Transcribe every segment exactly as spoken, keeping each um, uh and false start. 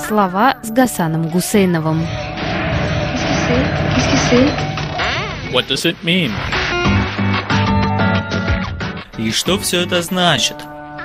Слова с Гасаном Гусейновым. What does it mean? И что все это значит?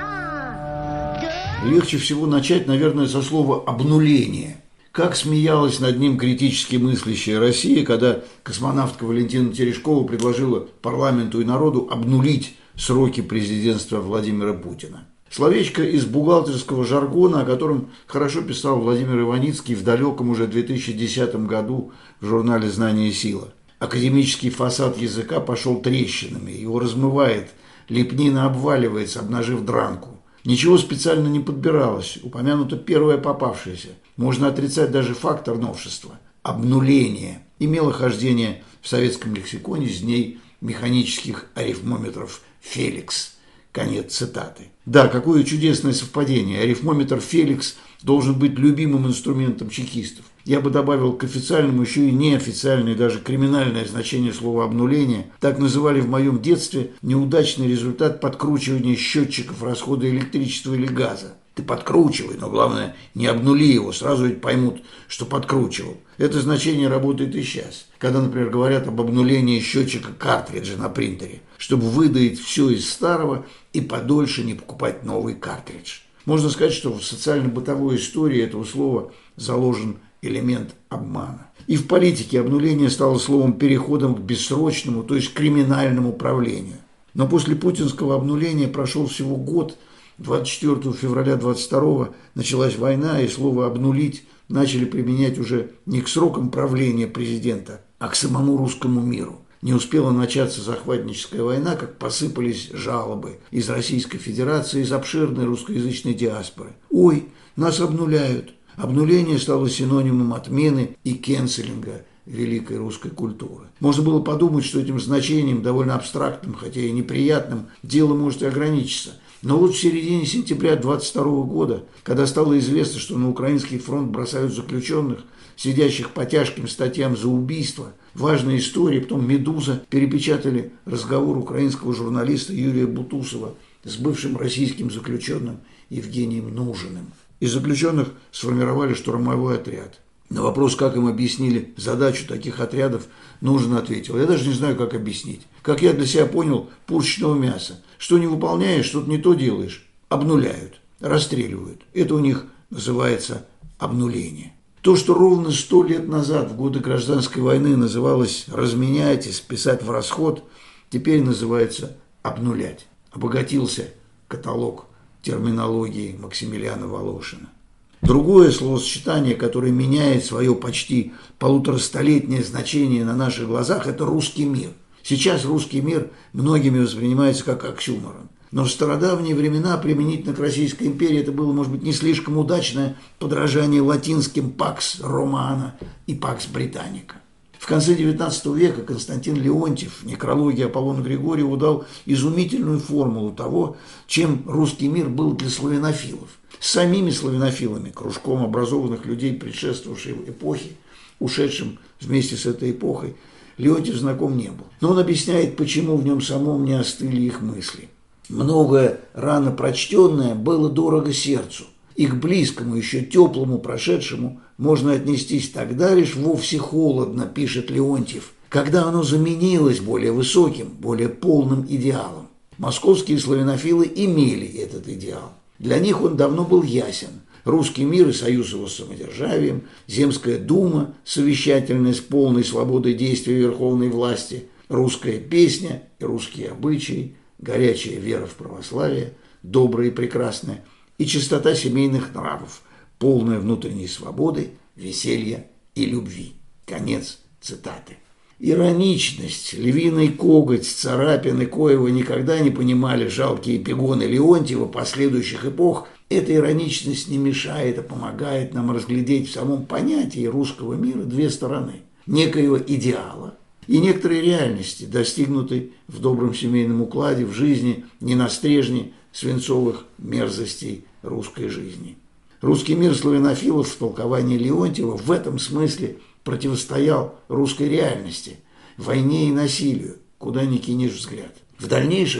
Легче всего начать, наверное, со слова «обнуление». Как смеялась над ним критически мыслящая Россия, когда космонавтка Валентина Терешкова предложила парламенту и народу обнулить сроки президентства Владимира Путина. Словечко из бухгалтерского жаргона, о котором хорошо писал Владимир Иваницкий в далеком уже две тысячи десятом году в журнале «Знание и сила». Академический фасад языка пошел трещинами, его размывает, лепнина обваливается, обнажив дранку. Ничего специально не подбиралось, упомянуто первое попавшееся. Можно отрицать даже фактор новшества. Обнуление имело хождение в советском лексиконе с дней механических арифмометров «Феликс». Конец цитаты. Да, какое чудесное совпадение. Арифмометр «Феликс» должен быть любимым инструментом чекистов. Я бы добавил к официальному еще и неофициальное, даже криминальное значение слова «обнуление». Так называли в моем детстве неудачный результат подкручивания счетчиков расхода электричества или газа. Ты подкручивай, но главное, не обнули его, сразу ведь поймут, что подкручивал. Это значение работает и сейчас. Когда, например, говорят об обнулении счетчика картриджа на принтере, чтобы выдаить все из старого и подольше не покупать новый картридж. Можно сказать, что в социально-бытовой истории этого слова заложен элемент обмана. И в политике обнуление стало словом переходом к бессрочному, то есть криминальному правлению. Но после путинского обнуления прошел всего год. двадцать четвёртого февраля двадцать второго началась война, и слово «обнулить» начали применять уже не к срокам правления президента, а к самому русскому миру. Не успела начаться захватническая война, как посыпались жалобы из Российской Федерации, из обширной русскоязычной диаспоры. «Ой, нас обнуляют». Обнуление стало синонимом отмены и кенселинга великой русской культуры. Можно было подумать, что этим значением, довольно абстрактным, хотя и неприятным, дело может и ограничиться. Но вот в середине сентября двадцать второго года, когда стало известно, что на украинский фронт бросают заключенных, сидящих по тяжким статьям за убийство, важная история, потом «Медуза» перепечатали разговор украинского журналиста Юрия Бутусова с бывшим российским заключенным Евгением Нужиным. Из заключенных сформировали штурмовой отряд. На вопрос, как им объяснили задачу таких отрядов, Нужин ответил: я даже не знаю, как объяснить. Как я для себя понял, пушечного мяса. Что не выполняешь, что-то не то делаешь. Обнуляют, расстреливают. Это у них называется обнуление. То, что ровно сто лет назад, в годы гражданской войны, называлось «разменять» и «списать в расход», теперь называется «обнулять». Обогатился каталог терминологии Максимилиана Волошина. Другое словосочетание, которое меняет свое почти полуторастолетнее значение на наших глазах, это «русский мир». Сейчас русский мир многими воспринимается как оксюморон. Но в стародавние времена применительно к Российской империи это было, может быть, не слишком удачное подражание латинским «пакс романа» и «пакс британика». В конце девятнадцатого века Константин Леонтьев в некрологии Аполлону Григорьеву дал изумительную формулу того, чем русский мир был для славянофилов. С самими славянофилами, кружком образованных людей, предшествовавшей эпохи, ушедшим вместе с этой эпохой, Леонтьев знаком не был. Но он объясняет, почему в нем самом не остыли их мысли. Многое рано прочтенное было дорого сердцу, и к близкому, еще теплому прошедшему можно отнестись тогда лишь вовсе холодно, пишет Леонтьев, когда оно заменилось более высоким, более полным идеалом. Московские славянофилы имели этот идеал. Для них он давно был ясен. Русский мир и союз его с самодержавием, Земская дума, совещательная с полной свободой действия верховной власти, русская песня и русские обычаи, горячая вера в православие, добрая и прекрасная, и чистота семейных нравов, полная внутренней свободы, веселья и любви. Конец цитаты. Ироничность, львиный коготь, царапины, коего никогда не понимали жалкие эпигоны Леонтьева последующих эпох, эта ироничность не мешает, а помогает нам разглядеть в самом понятии русского мира две стороны. Некоего идеала и некоторой реальности, достигнутой в добром семейном укладе, в жизни, не на стрежне свинцовых мерзостей русской жизни. Русский мир славянофилов в толковании Леонтьева в этом смысле противостоял русской реальности, войне и насилию, куда ни кинешь взгляд. В дальнейшем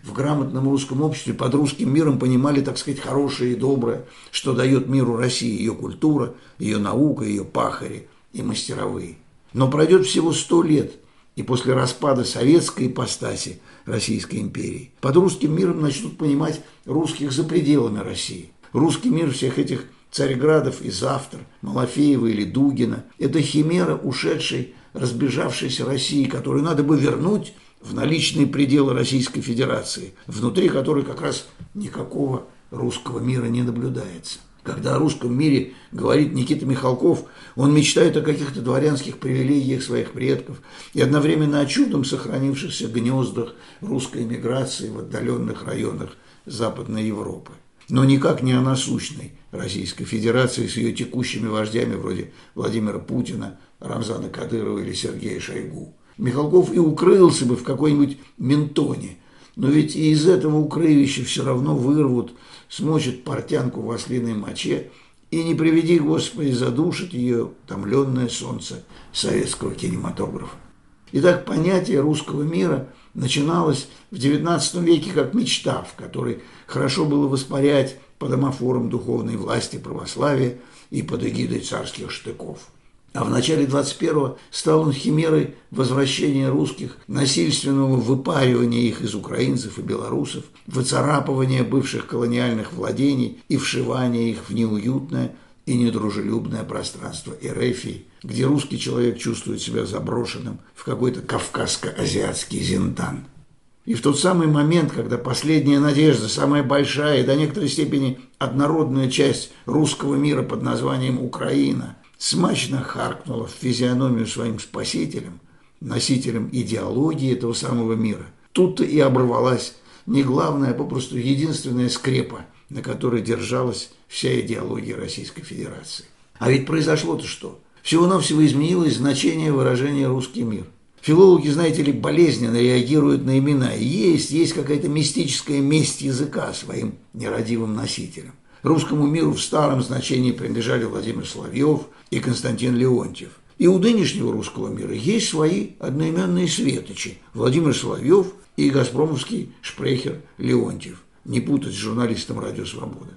в грамотном русском обществе под русским миром понимали, так сказать, хорошее и доброе, что дает миру России ее культура, ее наука, ее пахари и мастеровые. Но пройдет всего сто лет, и после распада советской ипостаси Российской империи под русским миром начнут понимать русских за пределами России. Русский мир всех этих Царьградов и Завтр, Малафеева или Дугина – это химера ушедшей, разбежавшейся России, которую надо бы вернуть в наличные пределы Российской Федерации, внутри которой как раз никакого русского мира не наблюдается. Когда о русском мире говорит Никита Михалков, он мечтает о каких-то дворянских привилегиях своих предков и одновременно о чудом сохранившихся гнездах русской эмиграции в отдаленных районах Западной Европы. Но никак не о насущной Российской Федерации с ее текущими вождями вроде Владимира Путина, Рамзана Кадырова или Сергея Шойгу. Михалков и укрылся бы в какой-нибудь Ментоне, но ведь и из этого укрывища все равно вырвут, смочат портянку в ослиной моче и, не приведи Господи, задушит ее томленное солнце советского кинематографа. Итак, понятие русского мира начиналось в девятнадцатом веке как мечта, в которой хорошо было воспарять под амофором духовной власти православия и под эгидой царских штыков. А в начале двадцать первого стал он химерой возвращения русских, насильственного выпаривания их из украинцев и белорусов, выцарапывания бывших колониальных владений и вшивания их в неуютное и недружелюбное пространство Эрефии, где русский человек чувствует себя заброшенным в какой-то кавказско-азиатский зиндан. И в тот самый момент, когда последняя надежда, самая большая и до некоторой степени однородная часть русского мира под названием Украина, смачно харкнула в физиономию своим спасителям, носителям идеологии этого самого мира, тут-то и оборвалась не главная, а попросту единственная скрепа, на которой держалась вся идеология Российской Федерации. А ведь произошло-то что? Всего-навсего изменилось значение выражения «русский мир». Филологи, знаете ли, болезненно реагируют на имена. И есть, есть какая-то мистическая месть языка своим нерадивым носителям. Русскому миру в старом значении принадлежали Владимир Соловьев и Константин Леонтьев. И у нынешнего русского мира есть свои одноименные светочи – Владимир Соловьев и газпромовский шпрехер Леонтьев. Не путать с журналистом «Радио Свобода».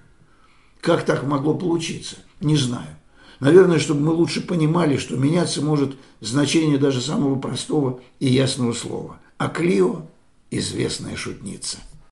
Как так могло получиться? Не знаю. Наверное, чтобы мы лучше понимали, что меняться может значение даже самого простого и ясного слова. А Клио – известная шутница.